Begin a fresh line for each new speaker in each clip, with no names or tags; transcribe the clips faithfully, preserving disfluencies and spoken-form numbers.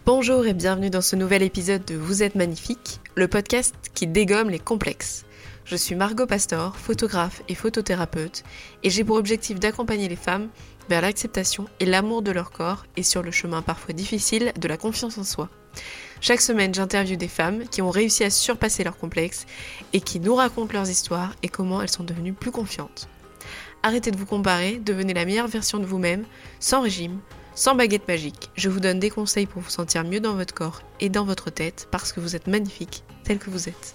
Bonjour et bienvenue dans ce nouvel épisode de Vous êtes magnifique, le podcast qui dégomme les complexes. Je suis Margot Pastor, photographe et photothérapeute, et j'ai pour objectif d'accompagner les femmes vers l'acceptation et l'amour de leur corps et sur le chemin parfois difficile de la confiance en soi. Chaque semaine, j'interviewe des femmes qui ont réussi à surpasser leurs complexes et qui nous racontent leurs histoires et comment elles sont devenues plus confiantes. Arrêtez de vous comparer, devenez la meilleure version de vous-même, sans régime, sans baguette magique. Je vous donne des conseils pour vous sentir mieux dans votre corps et dans votre tête parce que vous êtes magnifique tel que vous êtes.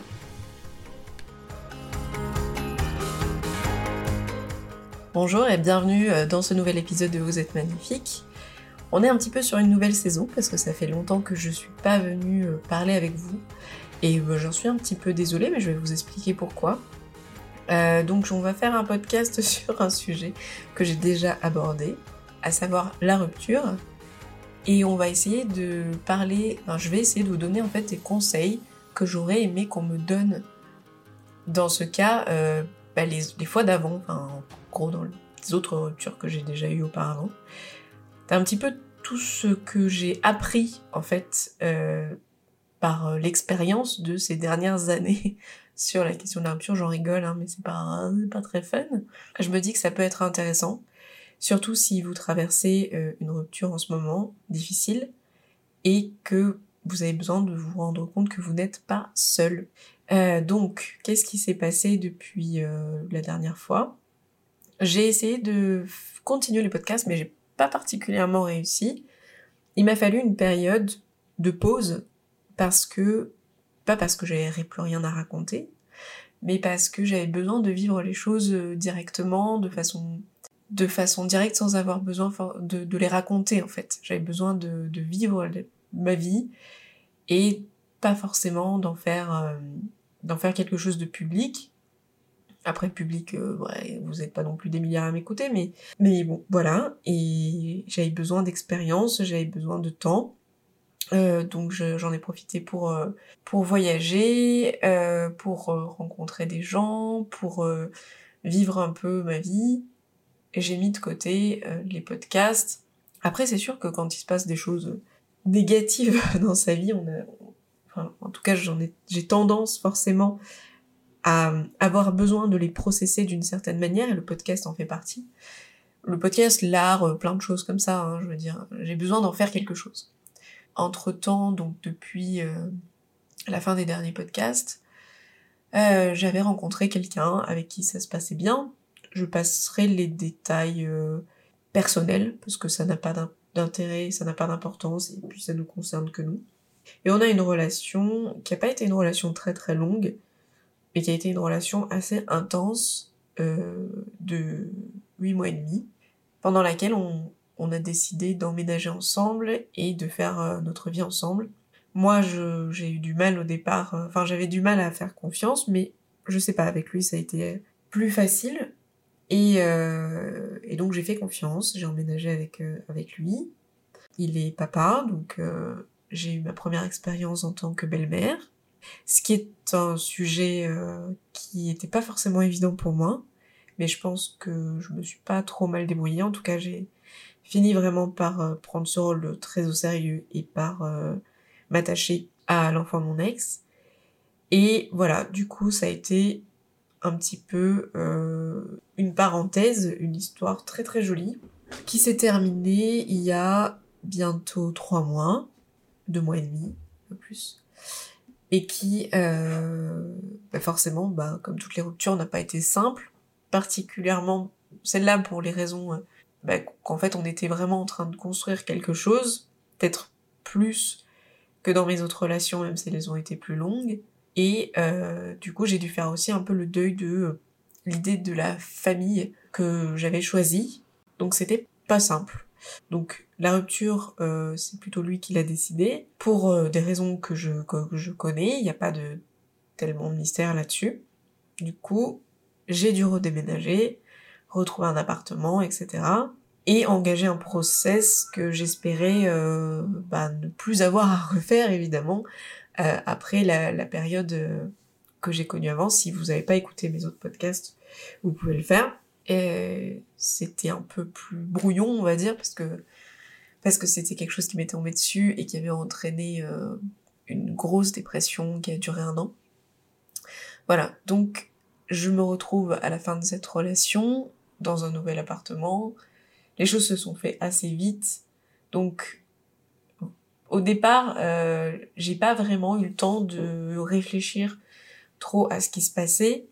Bonjour et bienvenue dans ce nouvel épisode de Vous êtes magnifique. On est un petit peu sur une nouvelle saison parce que ça fait longtemps que je suis pas venue parler avec vous et j'en suis un petit peu désolée, mais je vais vous expliquer pourquoi. Euh, donc on va faire un podcast sur un sujet que j'ai déjà abordé, à savoir la rupture, et on va essayer de parler, enfin je vais essayer de vous donner en fait des conseils que j'aurais aimé qu'on me donne dans ce cas, euh, bah, les, les fois d'avant, enfin en gros dans les autres ruptures que j'ai déjà eues auparavant. C'est un petit peu tout ce que j'ai appris en fait euh, par l'expérience de ces dernières années sur la question de la rupture. J'en rigole, hein, mais c'est pas, c'est pas très fun. Je me dis que ça peut être intéressant, surtout si vous traversez euh, une rupture en ce moment difficile et que vous avez besoin de vous rendre compte que vous n'êtes pas seul. Euh, donc, qu'est-ce qui s'est passé depuis euh, la dernière fois ? J'ai essayé de continuer les podcasts, mais j'ai pas particulièrement réussi. Il m'a fallu une période de pause parce que, pas parce que j'avais plus rien à raconter, mais parce que j'avais besoin de vivre les choses directement, de façon, de façon directe, sans avoir besoin de, de les raconter en fait. J'avais besoin de, de vivre ma vie et pas forcément d'en faire, euh, d'en faire quelque chose de public. Après, public, euh, ouais, vous n'êtes pas non plus des milliards à m'écouter, mais, mais bon, voilà. Et j'avais besoin d'expérience, j'avais besoin de temps. Euh, donc je, j'en ai profité pour, euh, pour voyager, euh, pour euh, rencontrer des gens, pour euh, vivre un peu ma vie. Et j'ai mis de côté euh, les podcasts. Après, c'est sûr que quand il se passe des choses négatives dans sa vie, on a, enfin, en tout cas, j'en ai, j'ai tendance forcément à avoir besoin de les processer d'une certaine manière, et le podcast en fait partie. Le podcast, l'art, plein de choses comme ça, hein, je veux dire, j'ai besoin d'en faire quelque chose. Entre-temps, donc depuis euh, la fin des derniers podcasts, euh, j'avais rencontré quelqu'un avec qui ça se passait bien. Je passerai les détails euh, personnels, parce que ça n'a pas d'intérêt, ça n'a pas d'importance, et puis ça nous concerne que nous. Et on a une relation qui n'a pas été une relation très très longue, mais qui a été une relation assez intense euh, de huit mois et demi, pendant laquelle on, on a décidé d'emménager ensemble et de faire euh, notre vie ensemble. Moi, je, j'ai eu du mal au départ, euh, enfin j'avais du mal à faire confiance, mais je sais pas, avec lui ça a été plus facile, et, euh, et donc j'ai fait confiance, j'ai emménagé avec, euh, avec lui. Il est papa, donc euh, j'ai eu ma première expérience en tant que belle-mère, ce qui est un sujet euh, qui était pas forcément évident pour moi, mais je pense que je me suis pas trop mal débrouillée. En tout cas, j'ai fini vraiment par euh, prendre ce rôle très au sérieux et par euh, m'attacher à l'enfant de mon ex. Et voilà, du coup, ça a été un petit peu euh, une parenthèse, une histoire très très jolie, qui s'est terminée il y a bientôt trois mois, deux mois et demi, un peu plus. Et qui, euh, bah forcément, bah, comme toutes les ruptures, n'a pas été simple, particulièrement celle-là pour les raisons bah, qu'en fait on était vraiment en train de construire quelque chose, peut-être plus que dans mes autres relations, même si elles ont été plus longues, et euh, du coup j'ai dû faire aussi un peu le deuil de euh, l'idée de la famille que j'avais choisie, donc c'était pas simple. Donc la rupture, euh, c'est plutôt lui qui l'a décidé, pour euh, des raisons que je, que, que je connais, il n'y a pas de tellement de mystère là-dessus. Du coup, j'ai dû redéménager, retrouver un appartement, et cetera. Et engager un process que j'espérais euh, bah, ne plus avoir à refaire, évidemment, euh, après la, la période euh, que j'ai connue avant. Si vous n'avez pas écouté mes autres podcasts, vous pouvez le faire. Et c'était un peu plus brouillon, on va dire, parce que parce que c'était quelque chose qui m'était tombé dessus et qui avait entraîné euh, une grosse dépression qui a duré un an. Voilà, donc je me retrouve à la fin de cette relation, dans un nouvel appartement. Les choses se sont fait assez vite, donc au départ, euh, j'ai pas vraiment eu le temps de réfléchir trop à ce qui se passait.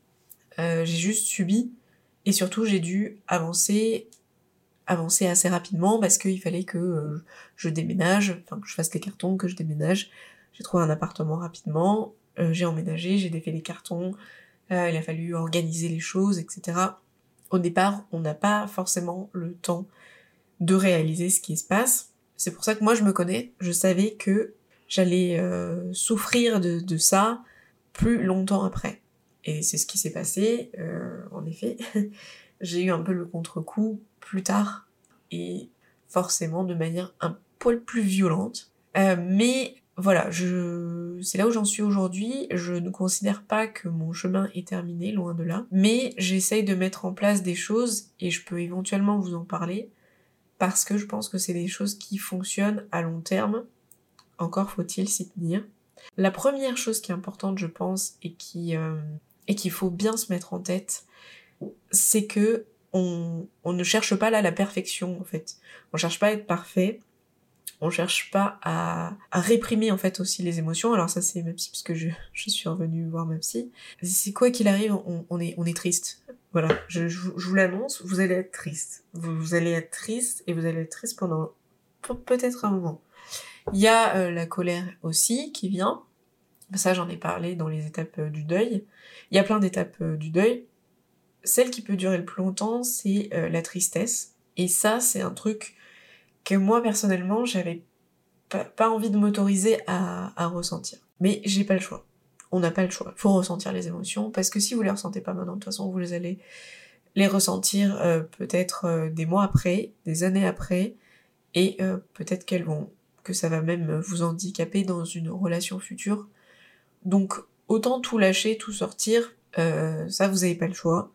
Euh, j'ai juste subi, et surtout j'ai dû avancer, avancer assez rapidement parce qu'il fallait que euh, je déménage, enfin que je fasse les cartons, que je déménage. J'ai trouvé un appartement rapidement, euh, j'ai emménagé, j'ai défait les cartons, euh, il a fallu organiser les choses, et cetera. Au départ, on n'a pas forcément le temps de réaliser ce qui se passe. C'est pour ça que moi je me connais, je savais que j'allais euh, souffrir de, de ça plus longtemps après. Et c'est ce qui s'est passé, euh, en effet. J'ai eu un peu le contre-coup plus tard, et forcément de manière un poil plus violente. Euh, mais voilà, je... c'est là où j'en suis aujourd'hui. Je ne considère pas que mon chemin est terminé, loin de là. Mais j'essaye de mettre en place des choses, et je peux éventuellement vous en parler, parce que je pense que c'est des choses qui fonctionnent à long terme. Encore faut-il s'y tenir. La première chose qui est importante, je pense, et qui euh, et qu'il faut bien se mettre en tête, c'est que on, on ne cherche pas là la perfection, en fait. On cherche pas à être parfait. On cherche pas à, à réprimer, en fait, aussi les émotions. Alors ça, c'est ma psy, parce que je, je suis revenue voir ma psy. C'est quoi qu'il arrive, on, on est, on est triste. Voilà, je, je, je vous l'annonce, vous allez être triste. Vous, vous allez être triste, et vous allez être triste pendant peut-être un moment. Il y a euh, la colère aussi qui vient. Ça, j'en ai parlé dans les étapes euh, du deuil. Il y a plein d'étapes euh, du deuil. Celle qui peut durer le plus longtemps, c'est euh, la tristesse. Et ça, c'est un truc que moi, personnellement, j'avais pas, pas envie de m'autoriser à, à ressentir. Mais j'ai pas le choix. On n'a pas le choix. Faut ressentir les émotions, parce que si vous les ressentez pas maintenant, de toute façon, vous les allez les ressentir euh, peut-être euh, des mois après, des années après, et euh, peut-être qu'elles vont, que ça va même vous handicaper dans une relation future. Donc, autant tout lâcher, tout sortir, euh, ça, vous avez pas le choix.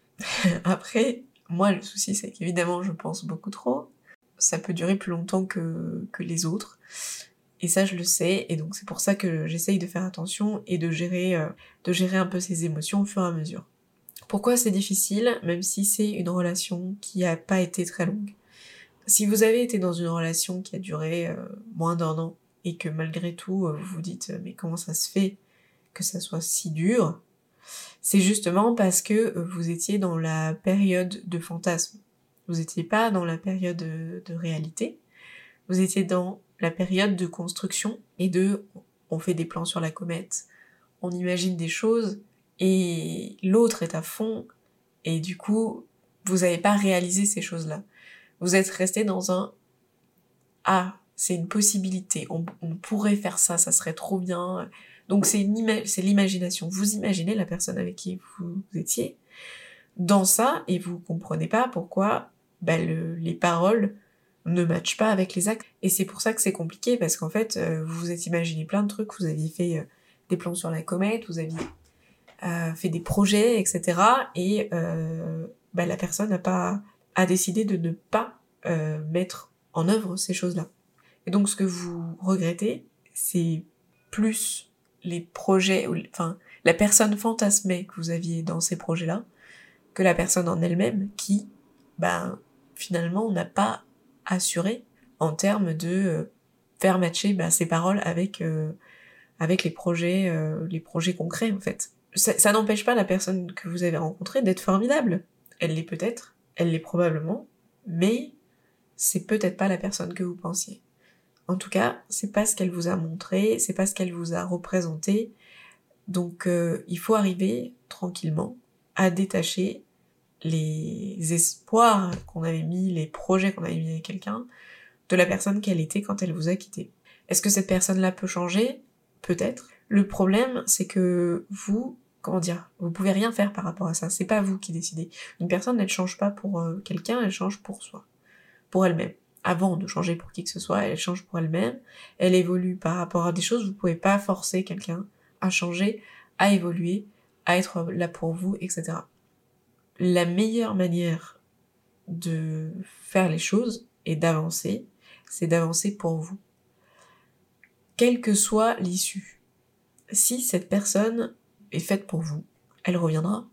Après, moi, le souci, c'est qu'évidemment, je pense beaucoup trop. Ça peut durer plus longtemps que, que les autres. Et ça, je le sais. Et donc, c'est pour ça que j'essaye de faire attention et de gérer, euh, de gérer un peu ces émotions au fur et à mesure. Pourquoi c'est difficile, même si c'est une relation qui a pas été très longue? Si vous avez été dans une relation qui a duré euh, moins d'un an, et que malgré tout, euh, vous vous dites « mais comment ça se fait que ça soit si dur ?» C'est justement parce que vous étiez dans la période de fantasme. Vous étiez pas dans la période de, de réalité. Vous étiez dans la période de construction et de on fait des plans sur la comète, on imagine des choses et l'autre est à fond et du coup vous n'avez pas réalisé ces choses-là. Vous êtes resté dans un ah c'est une possibilité, on, on pourrait faire ça, ça serait trop bien. Donc c'est, une ima- c'est l'imagination. Vous imaginez la personne avec qui vous étiez dans ça et vous comprenez pas pourquoi bah, le, les paroles ne matchent pas avec les actes. Et c'est pour ça que c'est compliqué parce qu'en fait euh, vous vous êtes imaginé plein de trucs, vous aviez fait euh, des plans sur la comète, vous aviez euh, fait des projets, et cetera. Et euh, bah, la personne n'a pas a décidé de ne pas euh, mettre en œuvre ces choses-là. Et donc ce que vous regrettez, c'est plus les projets, enfin la personne fantasmée que vous aviez dans ces projets-là, que la personne en elle-même qui, ben finalement n'a pas assuré en termes de euh, faire matcher ben, ses paroles avec euh, avec les projets euh, les projets concrets en fait. Ça, ça n'empêche pas la personne que vous avez rencontrée d'être formidable. Elle l'est peut-être, elle l'est probablement, mais c'est peut-être pas la personne que vous pensiez. En tout cas, c'est pas ce qu'elle vous a montré, c'est pas ce qu'elle vous a représenté. Donc euh, il faut arriver tranquillement à détacher les espoirs qu'on avait mis, les projets qu'on avait mis avec quelqu'un, de la personne qu'elle était quand elle vous a quitté. Est-ce que cette personne-là peut changer? Peut-être. Le problème, c'est que vous, comment dire, vous pouvez rien faire par rapport à ça. C'est pas vous qui décidez. Une personne, elle change pas pour euh, quelqu'un, elle change pour soi, pour elle-même. Avant de changer pour qui que ce soit, elle change pour elle-même, elle évolue par rapport à des choses, vous pouvez pas forcer quelqu'un à changer, à évoluer, à être là pour vous, et cetera. La meilleure manière de faire les choses et d'avancer, c'est d'avancer pour vous. Quelle que soit l'issue. Si cette personne est faite pour vous, elle reviendra.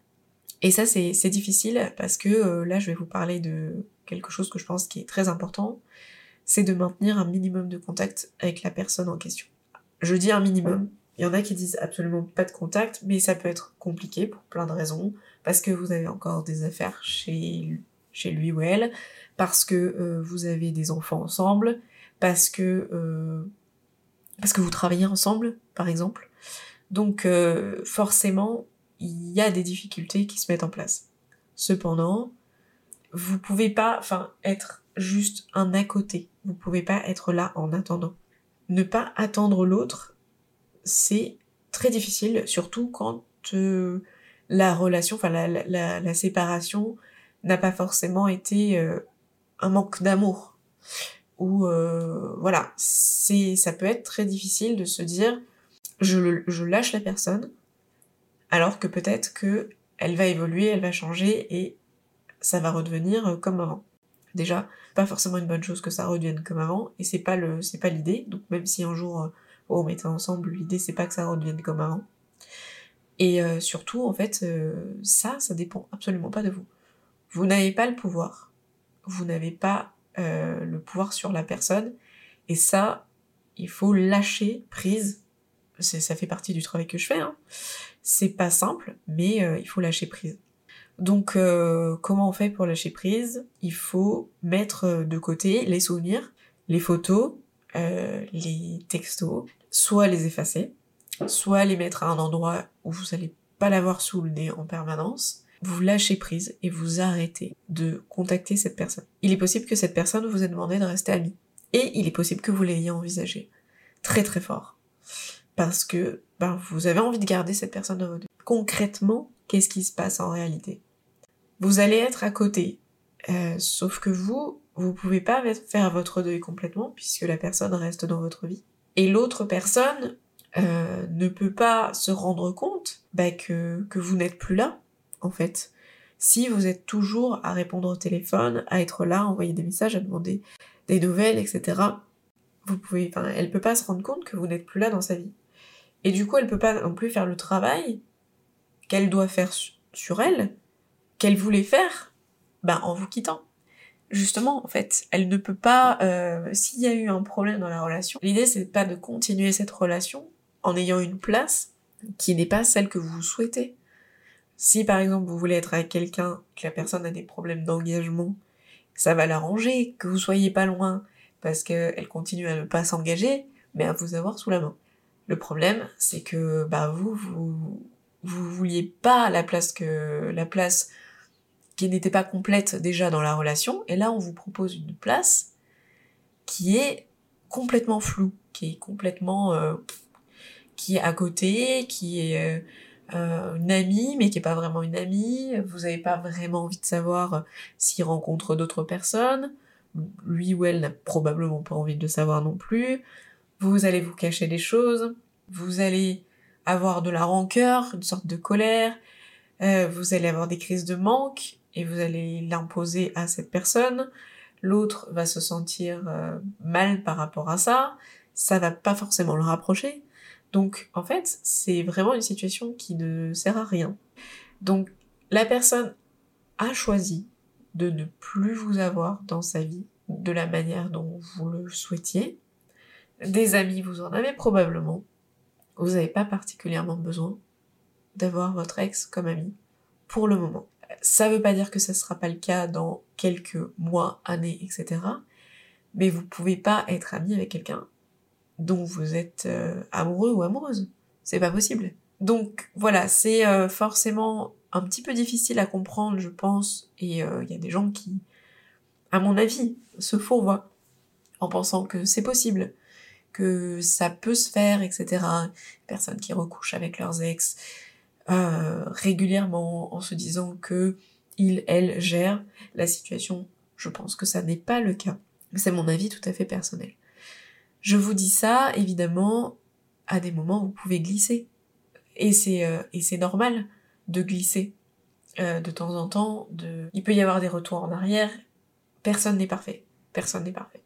Et ça, c'est, c'est difficile parce que euh, là, je vais vous parler de quelque chose que je pense qui est très important, c'est de maintenir un minimum de contact avec la personne en question. Je dis un minimum, il y en a qui disent absolument pas de contact, mais ça peut être compliqué pour plein de raisons, parce que vous avez encore des affaires chez, chez lui ou elle, parce que euh, vous avez des enfants ensemble, parce que, euh, parce que vous travaillez ensemble, par exemple. Donc euh, forcément, il y a des difficultés qui se mettent en place. Cependant, vous pouvez pas, enfin, être juste un à côté. Vous pouvez pas être là en attendant. Ne pas attendre l'autre, c'est très difficile, surtout quand euh, la relation, enfin la, la, la séparation n'a pas forcément été euh, un manque d'amour. Ou euh, voilà, c'est, ça peut être très difficile de se dire je, je lâche la personne, alors que peut-être que elle va évoluer, elle va changer et ça va redevenir comme avant. Déjà, pas forcément une bonne chose que ça redevienne comme avant, et c'est pas le, c'est pas l'idée. Donc même si un jour, euh, oh, on mettait ensemble, l'idée c'est pas que ça redevienne comme avant. Et euh, surtout, en fait, euh, ça, ça dépend absolument pas de vous. Vous n'avez pas le pouvoir. Vous n'avez pas euh, le pouvoir sur la personne, et ça, il faut lâcher prise. C'est, ça fait partie du travail que je fais, hein. C'est pas simple, mais euh, il faut lâcher prise. Donc, euh, comment on fait pour lâcher prise? Il faut mettre de côté les souvenirs, les photos, euh, les textos, soit les effacer, soit les mettre à un endroit où vous n'allez pas l'avoir sous le nez en permanence. Vous lâchez prise et vous arrêtez de contacter cette personne. Il est possible que cette personne vous ait demandé de rester amie. Et il est possible que vous l'ayez envisagé. Très très fort. Parce que ben, vous avez envie de garder cette personne dans votre vie. Concrètement, qu'est-ce qui se passe en réalité? Vous allez être à côté, euh, sauf que vous, vous pouvez pas faire votre deuil complètement puisque la personne reste dans votre vie. Et l'autre personne euh, ne peut pas se rendre compte bah, que, que vous n'êtes plus là, en fait. Si vous êtes toujours à répondre au téléphone, à être là, à envoyer des messages, à demander des nouvelles, et cetera, vous pouvez, enfin, elle peut pas se rendre compte que vous n'êtes plus là dans sa vie. Et du coup, elle peut pas non plus faire le travail qu'elle doit faire sur elle, qu'elle voulait faire, bah en vous quittant. Justement, en fait, elle ne peut pas, euh, s'il y a eu un problème dans la relation, l'idée c'est pas de continuer cette relation en ayant une place qui n'est pas celle que vous souhaitez. Si par exemple vous voulez être avec quelqu'un, que la personne a des problèmes d'engagement, ça va l'arranger que vous soyez pas loin, parce qu'elle continue à ne pas s'engager, mais à vous avoir sous la main. Le problème, c'est que bah vous, vous, vous vouliez pas la place que la place qui n'était pas complète déjà dans la relation, et là on vous propose une place qui est complètement floue, qui est complètement euh, qui est à côté, qui est euh, euh, une amie mais qui est pas vraiment une amie, vous avez pas vraiment envie de savoir s'il rencontre d'autres personnes, lui ou elle n'a probablement pas envie de le savoir non plus, vous allez vous cacher des choses, vous allez avoir de la rancœur, une sorte de colère, euh, vous allez avoir des crises de manque, et vous allez l'imposer à cette personne, l'autre va se sentir euh, mal par rapport à ça, ça va pas forcément le rapprocher, donc en fait c'est vraiment une situation qui ne sert à rien. Donc la personne a choisi de ne plus vous avoir dans sa vie de la manière dont vous le souhaitiez, des amis vous en avez probablement, vous n'avez pas particulièrement besoin d'avoir votre ex comme ami pour le moment. Ça veut pas dire que ça sera pas le cas dans quelques mois, années, et cetera. Mais vous pouvez pas être ami avec quelqu'un dont vous êtes euh, amoureux ou amoureuse. C'est pas possible. Donc voilà, c'est euh, forcément un petit peu difficile à comprendre, je pense, et il euh, y a des gens qui, à mon avis, se fourvoient en pensant que c'est possible, que ça peut se faire, et cetera. Personnes qui recouchent avec leurs ex, Euh, régulièrement en se disant que il, elle gère la situation. Je pense que ça n'est pas le cas. C'est mon avis tout à fait personnel. Je vous dis ça, évidemment, à des moments où vous pouvez glisser. Et c'est, euh, et c'est normal de glisser. Euh, de temps en temps, de... il peut y avoir des retours en arrière. Personne n'est parfait. Personne n'est parfait.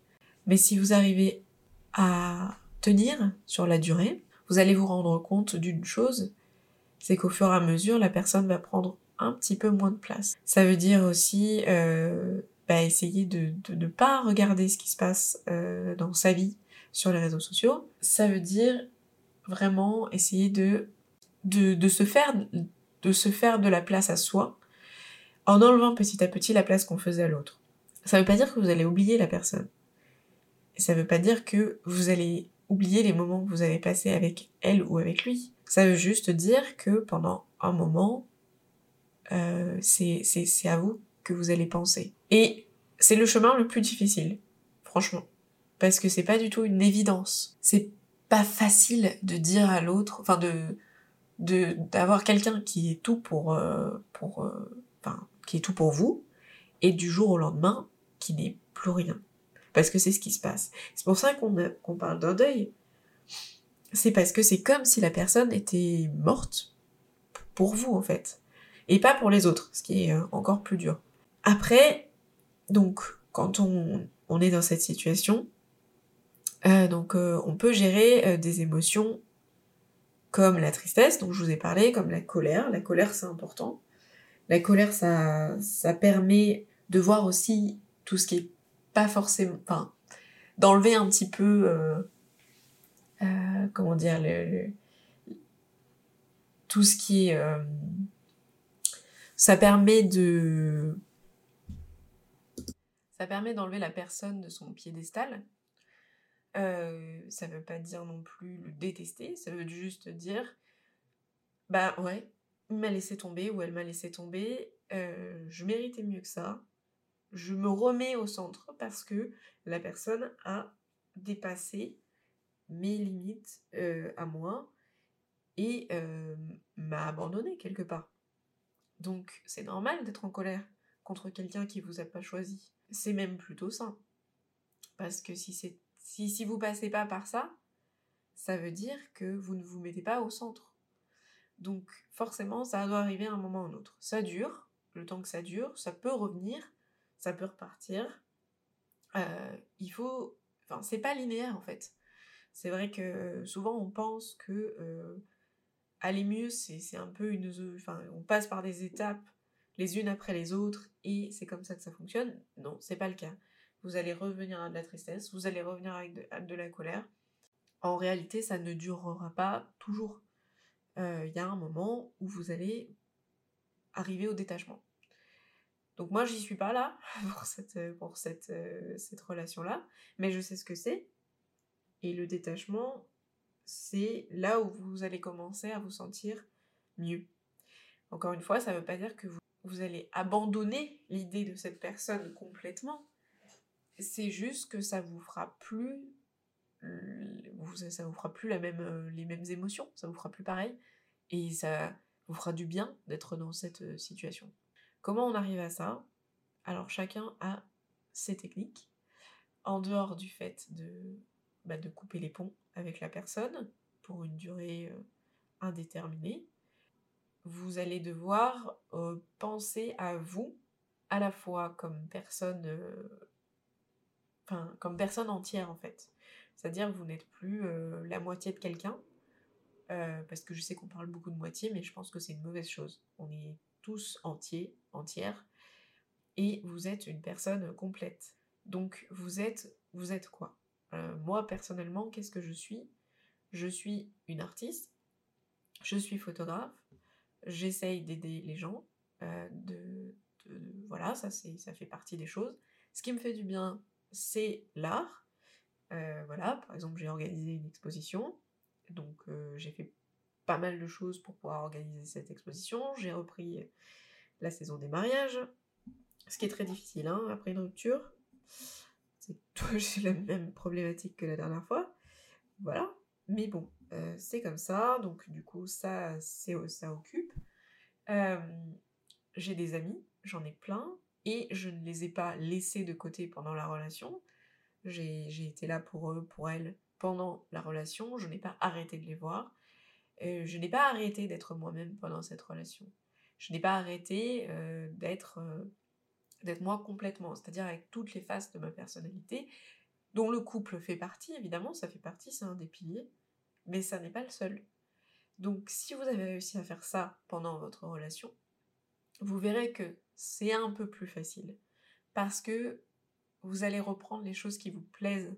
Mais si vous arrivez à tenir sur la durée, vous allez vous rendre compte d'une chose, c'est qu'au fur et à mesure, la personne va prendre un petit peu moins de place. Ça veut dire aussi euh, bah, essayer de ne pas regarder ce qui se passe euh, dans sa vie sur les réseaux sociaux. Ça veut dire vraiment essayer de, de, de, se faire, de se faire de la place à soi en enlevant petit à petit la place qu'on faisait à l'autre. Ça veut pas dire que vous allez oublier la personne. Ça veut pas dire que vous allez oublier les moments que vous avez passés avec elle ou avec lui. Ça veut juste dire que pendant un moment, euh, c'est, c'est, c'est à vous que vous allez penser. Et c'est le chemin le plus difficile, franchement. Parce que c'est pas du tout une évidence. C'est pas facile de dire à l'autre, enfin de, de, d'avoir quelqu'un qui est tout pour, euh, pour, euh, enfin, qui est tout pour vous, et du jour au lendemain, qui n'est plus rien. Parce que c'est ce qui se passe. C'est pour ça qu'on, a, qu'on parle d'un deuil. C'est parce que c'est comme si la personne était morte pour vous, en fait. Et pas pour les autres, ce qui est encore plus dur. Après, donc, quand on, on est dans cette situation, euh, donc euh, on peut gérer euh, des émotions comme la tristesse, dont je vous ai parlé, comme la colère. La colère, c'est important. La colère, ça, ça permet de voir aussi tout ce qui est pas forcément... Enfin, d'enlever un petit peu... Euh, euh, comment dire... Le, le, tout ce qui est... Euh, ça permet de... Ça permet d'enlever la personne de son piédestal. Euh, ça veut pas dire non plus le détester, ça veut juste dire... Bah ouais, il m'a laissé tomber ou elle m'a laissé tomber, euh, je méritais mieux que ça. Je me remets au centre parce que la personne a dépassé mes limites euh, à moi et euh, m'a abandonné quelque part. Donc c'est normal d'être en colère contre quelqu'un qui vous a pas choisi. C'est même plutôt sain. Parce que si, c'est, si, si vous passez pas par ça, ça veut dire que vous ne vous mettez pas au centre. Donc forcément, ça doit arriver à un moment ou à un autre. Ça dure, le temps que ça dure, ça peut revenir, ça peut repartir. Euh, il faut... Enfin, c'est pas linéaire en fait. C'est vrai que souvent on pense que euh, aller mieux, c'est, c'est un peu une... Enfin, on passe par des étapes les unes après les autres et c'est comme ça que ça fonctionne. Non, c'est pas le cas. Vous allez revenir à de la tristesse, vous allez revenir avec de, à de la colère. En réalité, ça ne durera pas toujours. Il euh, y a un moment où vous allez arriver au détachement. Donc moi, j'y suis pas là pour cette, pour cette, euh, cette relation-là, mais je sais ce que c'est. Et le détachement, c'est là où vous allez commencer à vous sentir mieux. Encore une fois, ça ne veut pas dire que vous, vous allez abandonner l'idée de cette personne complètement. C'est juste que ça vous fera plus, ça vous fera plus la même, les mêmes émotions, ça vous fera plus pareil, et ça vous fera du bien d'être dans cette situation. Comment on arrive à ça ? Alors chacun a ses techniques, en dehors du fait de, bah, de couper les ponts avec la personne pour une durée euh, indéterminée. Vous allez devoir euh, penser à vous, à la fois comme personne, euh, enfin comme personne entière en fait. C'est-à-dire que vous n'êtes plus euh, la moitié de quelqu'un, euh, parce que je sais qu'on parle beaucoup de moitié, mais je pense que c'est une mauvaise chose. On est tous entiers, entières, et vous êtes une personne complète. Donc vous êtes, vous êtes quoi ? euh, Moi personnellement, qu'est-ce que je suis ? Je suis une artiste, je suis photographe, j'essaye d'aider les gens, euh, de, de, voilà, ça, c'est, ça fait partie des choses. Ce qui me fait du bien, c'est l'art. Euh, voilà, par exemple, j'ai organisé une exposition, donc euh, j'ai fait pas mal de choses pour pouvoir organiser cette exposition. J'ai repris la saison des mariages, ce qui est très difficile, hein, après une rupture. C'est, j'ai la même problématique que la dernière fois. Voilà. Mais bon, euh, c'est comme ça, donc du coup, ça, c'est, ça occupe. Euh, j'ai des amis, j'en ai plein, et je ne les ai pas laissés de côté pendant la relation. J'ai, j'ai été là pour eux, pour elles, pendant la relation. Je n'ai pas arrêté de les voir. Euh, je n'ai pas arrêté d'être moi-même pendant cette relation. Je n'ai pas arrêté euh, d'être... Euh, d'être moi complètement, c'est-à-dire avec toutes les faces de ma personnalité, dont le couple fait partie, évidemment, ça fait partie, c'est un des piliers, mais ça n'est pas le seul. Donc si vous avez réussi à faire ça pendant votre relation, vous verrez que c'est un peu plus facile, parce que vous allez reprendre les choses qui vous plaisent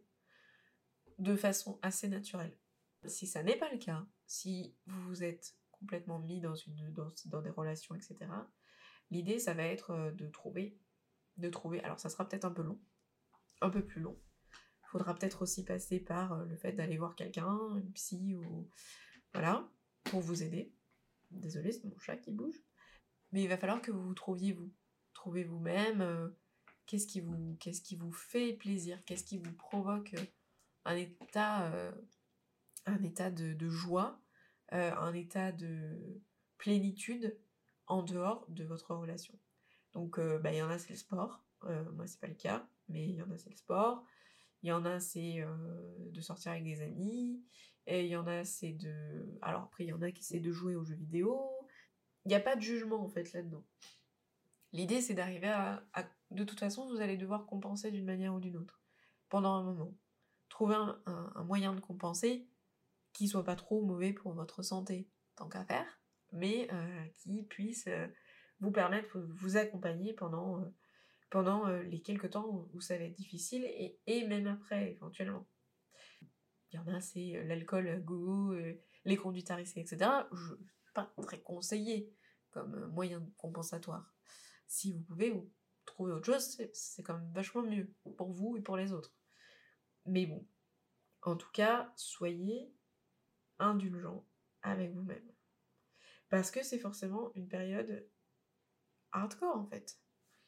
de façon assez naturelle. Si ça n'est pas le cas, si vous vous êtes complètement mis dans, une, dans, dans des relations, et cetera, l'idée, ça va être de trouver, de trouver, alors ça sera peut-être un peu long, un peu plus long. Il faudra peut-être aussi passer par le fait d'aller voir quelqu'un, une psy, ou voilà, pour vous aider. Désolée, c'est mon chat qui bouge. Mais il va falloir que vous vous trouviez vous. Trouvez vous-même, euh, qu'est-ce qui vous, qu'est-ce qui vous fait plaisir, qu'est-ce qui vous provoque un état, euh, un état de, de joie, euh, un état de plénitude en dehors de votre relation. Donc, euh, bah, il y en a, c'est le sport. Euh, moi, c'est pas le cas, mais il y en a, c'est le sport. Il y en a, c'est euh, de sortir avec des amis. Et il y en a, c'est de... Alors après, il y en a qui essaient de jouer aux jeux vidéo. Il n'y a pas de jugement, en fait, là-dedans. L'idée, c'est d'arriver à, à... De toute façon, vous allez devoir compenser d'une manière ou d'une autre, pendant un moment. Trouver un, un, un moyen de compenser qui soit pas trop mauvais pour votre santé, tant qu'à faire, mais euh, qui puisse euh, vous permettre de vous accompagner pendant, euh, pendant euh, les quelques temps où ça va être difficile, et, et même après, éventuellement. Il y en a, c'est l'alcool à gogo, euh, les conduites à risque, et cetera. Je ne suis pas très conseillé comme moyen compensatoire. Si vous pouvez vous trouver autre chose, c'est, c'est quand même vachement mieux pour vous et pour les autres. Mais bon, en tout cas, soyez indulgent avec vous-même. Parce que c'est forcément une période hardcore, en fait.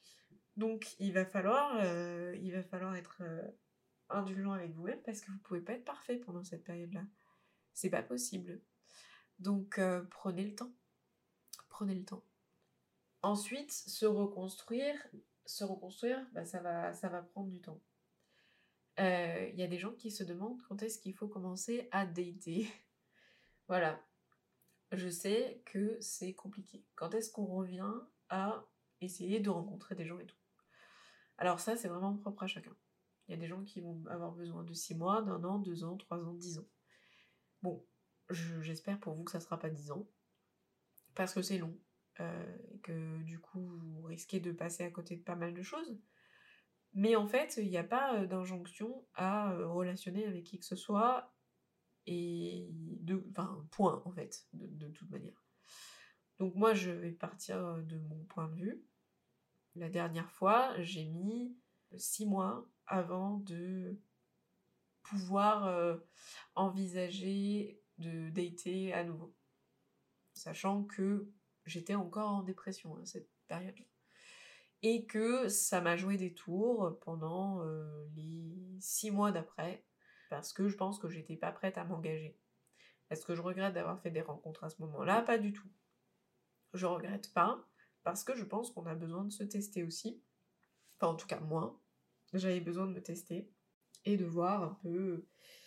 Donc, il va falloir, euh, il va falloir être euh, indulgent avec vous-même, parce que vous pouvez pas être parfait pendant cette période-là. C'est pas possible. Donc, euh, prenez le temps. Prenez le temps. Ensuite, se reconstruire, se reconstruire, bah, ça va, ça va prendre du temps. Il euh, y a des gens qui se demandent quand est-ce qu'il faut commencer à dater. Voilà. Je sais que c'est compliqué. Quand est-ce qu'on revient à essayer de rencontrer des gens et tout? Alors ça, c'est vraiment propre à chacun. Il y a des gens qui vont avoir besoin de six mois, d'un an, deux ans, trois ans, dix ans. Bon, je, j'espère pour vous que ça sera pas dix ans, parce que c'est long, euh, et que du coup, vous risquez de passer à côté de pas mal de choses. Mais en fait, il n'y a pas d'injonction à relationner avec qui que ce soit, et de, enfin, point, en fait, de, de toute manière. Donc moi, je vais partir de mon point de vue. La dernière fois, j'ai mis six mois avant de pouvoir euh, envisager de dater à nouveau. Sachant que j'étais encore en dépression à cette période-là. Et que ça m'a joué des tours pendant euh, les six mois d'après, parce que je pense que j'étais pas prête à m'engager. Est-ce que je regrette d'avoir fait des rencontres à ce moment-là? Pas du tout. Je regrette pas, parce que je pense qu'on a besoin de se tester aussi. Enfin, en tout cas, moi, j'avais besoin de me tester et de voir un peu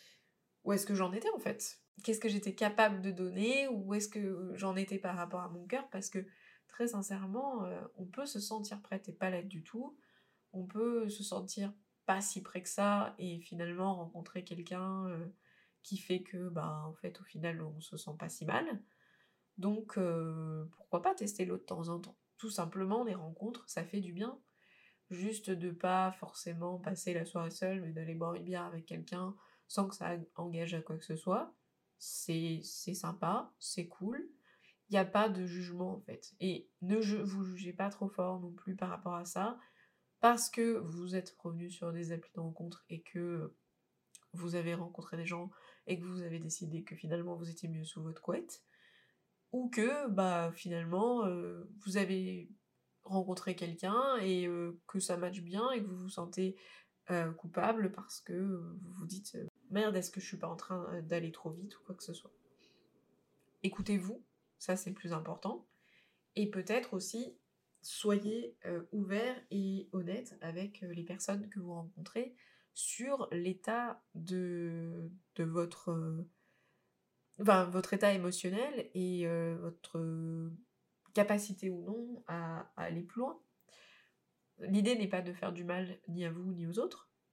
où est-ce que j'en étais, en fait. Qu'est-ce que j'étais capable de donner, où est-ce que j'en étais par rapport à mon cœur, parce que, très sincèrement, euh, on peut se sentir prête et pas l'être du tout. On peut se sentir pas si près que ça, et finalement rencontrer quelqu'un euh, qui fait que, bah, en fait, au final, on se sent pas si mal. Donc, euh, pourquoi pas tester l'autre de temps en temps? Tout simplement, les rencontres, ça fait du bien. Juste de pas forcément passer la soirée seule, mais d'aller boire une bière avec quelqu'un sans que ça engage à quoi que ce soit. C'est, c'est sympa, c'est cool. Il n'y a pas de jugement, en fait. Et ne ju- vous jugez pas trop fort non plus par rapport à ça, parce que vous êtes revenu sur des applis de rencontre et que vous avez rencontré des gens et que vous avez décidé que finalement vous étiez mieux sous votre couette, ou que bah finalement euh, vous avez rencontré quelqu'un et euh, que ça matche bien et que vous vous sentez euh, coupable parce que euh, vous vous dites euh, merde, est-ce que je suis pas en train d'aller trop vite ou quoi que ce soit. Écoutez-vous, ça c'est le plus important, et peut-être aussi soyez euh, ouvert et honnête avec euh, les personnes que vous rencontrez sur l'état de, de votre euh, enfin, votre état émotionnel et euh, votre euh, capacité ou non à, à aller plus loin. L'idée n'est pas de faire du mal ni à vous ni aux autres.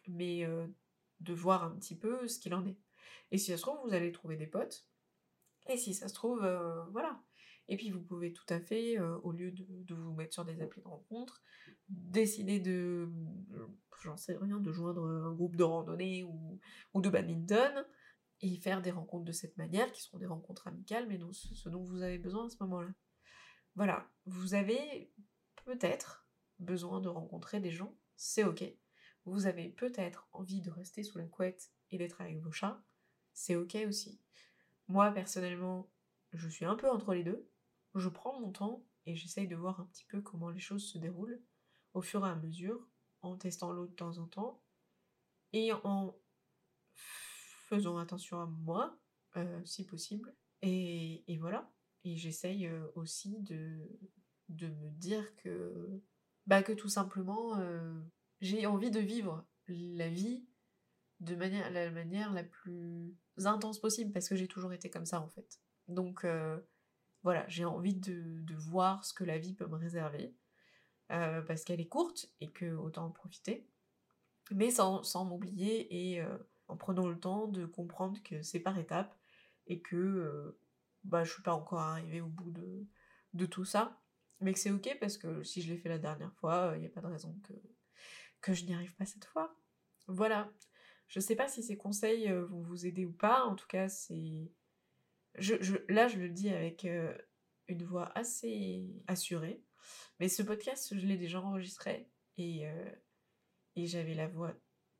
mais euh, de voir un petit peu ce qu'il en est. Et si ça se trouve, vous allez trouver des potes, et si ça se trouve, euh, voilà. Et puis vous pouvez tout à fait, euh, au lieu de, de vous mettre sur des applis de rencontres, décider de, euh, j'en sais rien, de joindre un groupe de randonnée ou, ou de badminton, et faire des rencontres de cette manière, qui seront des rencontres amicales, mais dont, ce dont vous avez besoin à ce moment-là. Voilà, vous avez peut-être besoin de rencontrer des gens, c'est ok. Vous avez peut-être envie de rester sous la couette et d'être avec vos chats, c'est ok aussi. Moi, personnellement, je suis un peu entre les deux. Je prends mon temps et j'essaye de voir un petit peu comment les choses se déroulent au fur et à mesure, en testant l'eau de temps en temps et en faisant attention à moi, euh, si possible. Et, et voilà. Et j'essaye euh, aussi de, de me dire que, bah, que tout simplement, euh, j'ai envie de vivre la vie de manière, la manière la plus intense possible, parce que j'ai toujours été comme ça en fait. Donc euh, voilà, j'ai envie de, de voir ce que la vie peut me réserver, euh, parce qu'elle est courte et que autant en profiter, mais sans, sans m'oublier et euh, en prenant le temps de comprendre que c'est par étapes et que euh, bah, je suis pas encore arrivée au bout de, de tout ça, mais que c'est ok parce que si je l'ai fait la dernière fois, il n'y a pas de raison que, que je n'y arrive pas cette fois. Voilà. Je sais pas si ces conseils euh, vont vous aider ou pas, en tout cas c'est... Je, je, là je le dis avec euh, une voix assez assurée, mais ce podcast je l'ai déjà enregistré et, euh, et j'avais la voix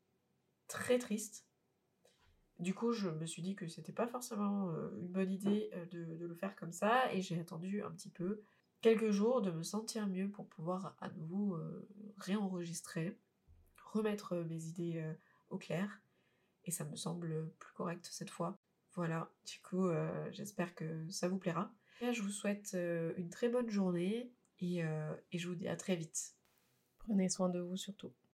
très triste. Du coup, je me suis dit que c'était pas forcément euh, une bonne idée euh, de, de le faire comme ça, et j'ai attendu un petit peu, quelques jours, de me sentir mieux pour pouvoir à nouveau euh, réenregistrer, remettre euh, mes idées euh, au clair, et ça me semble plus correct cette fois. Voilà, du coup, euh, j'espère que ça vous plaira. Et je vous souhaite euh, une très bonne journée, et, euh, et je vous dis à très vite. Prenez soin de vous surtout.